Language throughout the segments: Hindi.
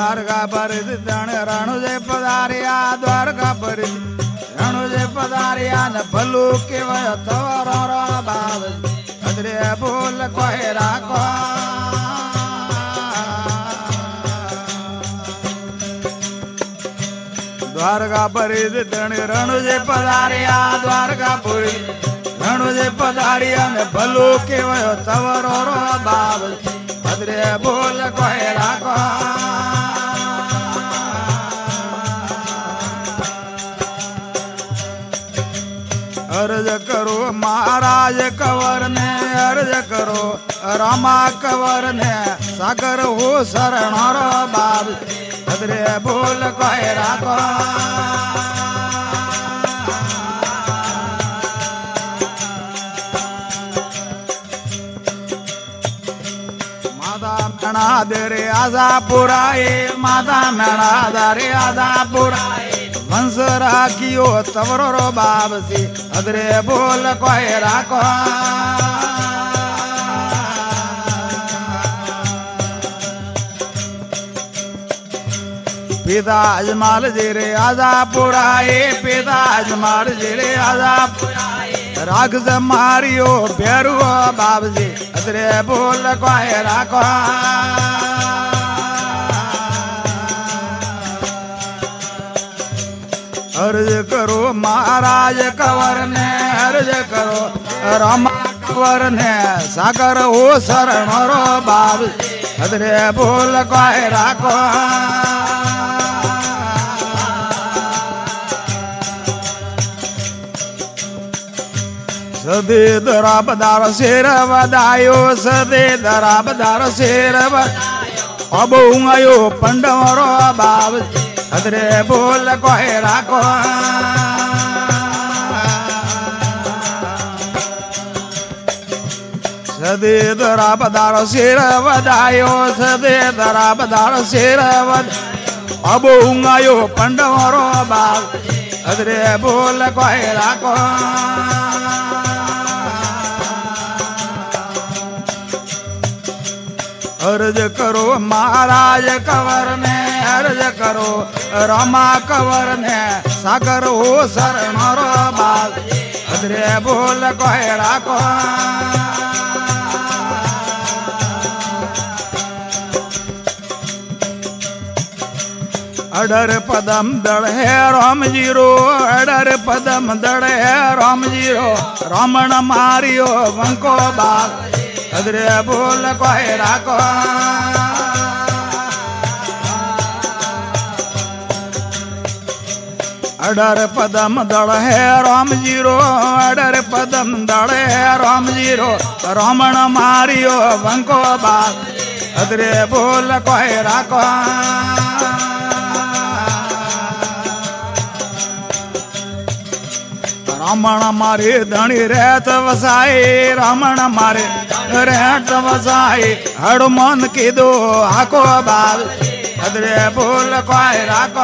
द्वारका परिज रणु जे पधारिया द्वारका परिज रणु जे पधारिया न भलू केवय तवरो बाब अदरे बोल कोहे राखो द्वारका परिज रणु जे पधारिया द्वारका परिज रणु जे पधारिया न भलू केवय तवरो बाब अदरे बोल कोहे राखो अर्ज करो महाराज कंवर ने अर्ज करो रामा कंवर ने सागर हो शरण बाब अदरे बोल कोहे राखो माता मेणा दे रे आजा पुराए माता मेणा दे आजा पुराए वंश राखियो तवरो बाब से अदरे बोल कोहे राखो पिता अजमाल जेरे आजा पुराए पिता अजमाल जेरे आजा पुराए राग से मारियो भैरू बाब से अदरे बोल कोहे राखो अर्ज करो महाराज कंवर ने अर्ज करो रामा कंवर ने सागर हो शरण बाब अदरे बोल कोहे राखो सदे दराबदार शेर वदायो सदे दराबदार शेर अब आयो पंडवरो बाब अदरे बोल कोहे राखो सदे दराबदार शेर वदायो सदे दराबदार शेर वद अब आयो पंडवरो बाब अदरे बोल कोहे राखो अर्ज करो महाराज कंवर ने अर्ज करो रामा कंवर ने सागर हो शरण बाब अदरे बोल कोहे राखो अडर पदम दड़ है राम जीरो अडर पदम दड़ है राम जीरो रामण मारियो वंको बाब अदरे बोल कोहे राखो अडर पदम दड़ है राम जीरो अडर पदम दड़ है राम जीरो रामण मारियो वंको बाब अदरे बोल कोहे राखो रामण मारे धनी रहत वसाए रामण मारे रहत वसाए हनुमान की दो हाको बाब अदरे बोल कोहे राखो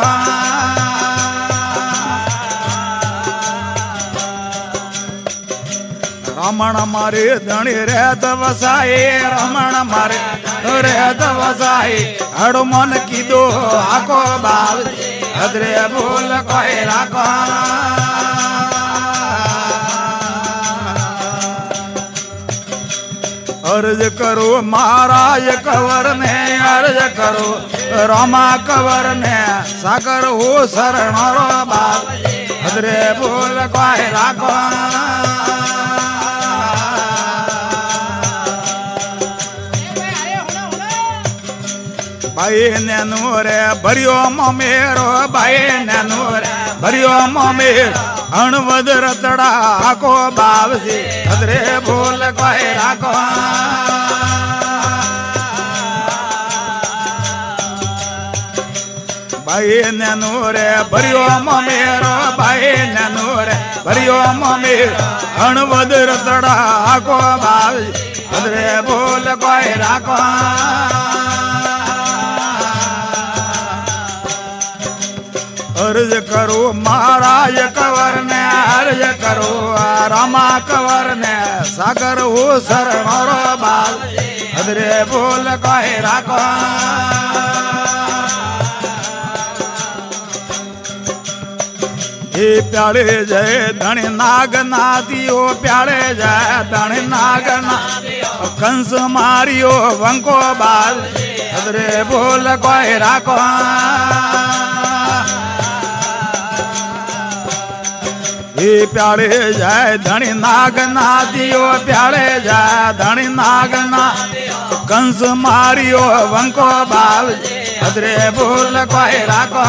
रामण मारे धनी रहत वसाए रामण मारे रहत वसाए हनुमान की दो हाको बाब अदरे बोल कोहे राखो अर्ज करो महाराज कंवर ने अर्ज करो रामा कंवर ने सागर हो शरण बाब अदरे बोल कोहे राखो भाई नूरे भरियो मेरो भाई नूरे भरियो मेर अणवद रतड़ा को बाब से अदरे बोल कोहे राखो भाई नूरे भरियो मेरो भाई नूरे भरियो मेर अणवद रतड़ा को बाब अदरे बोल कोहे राखो अर्ज करो महाराज कंवर ने अर्ज करो रामा कंवर ने सागर हो शरण बाल अदरे बोल कोहे राखो हे प्याले जय धन नाग नादियो प्याले जय धन नाग नादियो कंस मारियो वंको बाल अदरे बोल कोई राको हे प्याले जय धन नाग नादियो प्याले जय धन नाग नादियो कंस मारियो वंको बाल अदरे बोल कोई राको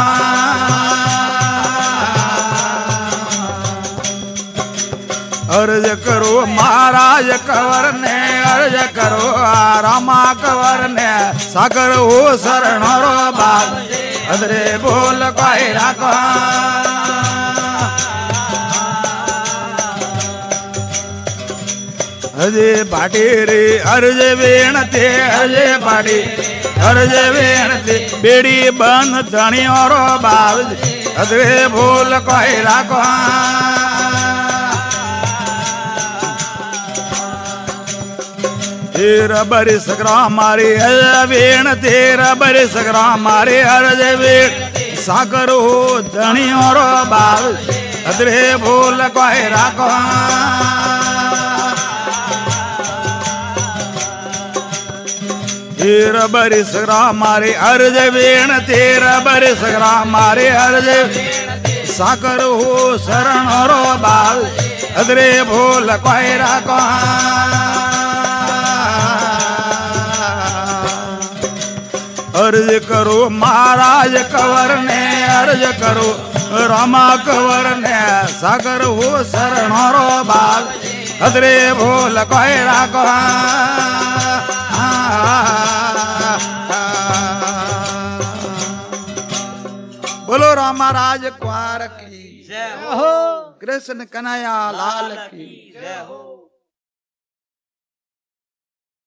अर्ज करो महाराज कंवर ने अर्ज करो रामा कंवर ने सागर हो शरण रो बाग अदरे बोल कोई राको अजे बाटी रे अर्ज वेणते अजे बाटी अर्ज वेणते बेड़ी बंद धनियो रो बाग अदरे बोल कोई राको तेरा बरिस ग्राम मारे वेण तेरा बरिस ग्राम मारे अर्ज वेण सागर हो धनी और बाल अदरे भूल कोई राको तेरा बरिस ग्राम मारे अर्ज वेण तेरा बरिस ग्राम मारे अर्ज सागर हो शरण और बाल अदरे भूल कोई राको अर्ज करो महाराज कंवर ने अर्ज करो रामा कंवर ने सागर हो शरण रो बाग अदरे भोल कोई राको बोलो रामा राज कुंवर की जय हो कृष्ण कन्हैया लाल की जय हो।